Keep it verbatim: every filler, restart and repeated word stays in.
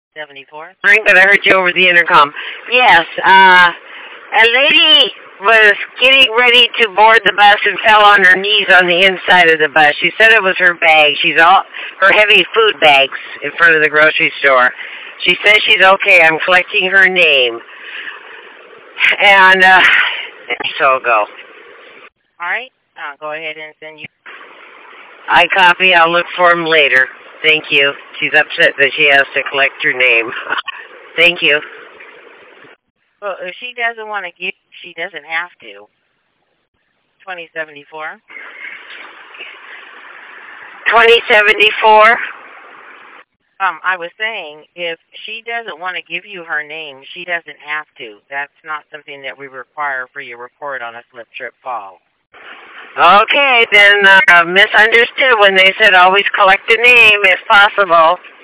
seventy-four. Ring, but I heard you over the intercom. Yes, uh, a lady was getting ready to board the bus and fell on her knees on the inside of the bus. She said it was her bag. She's all her heavy food bags in front of the grocery store. She says she's okay. I'm collecting her name. And, uh, so I'll go. All right. I'll go ahead and send you. I copy. I'll look for him later. Thank you. She's upset that she has to collect her name. Thank you. Well, if she doesn't want to give, she doesn't have to. twenty seventy-four. twenty seventy-four? Um, I was saying, if she doesn't want to give you her name, she doesn't have to. That's not something that we require for your report on a slip, trip, fall. Okay, then uh, misunderstood when they said always collect a name if possible.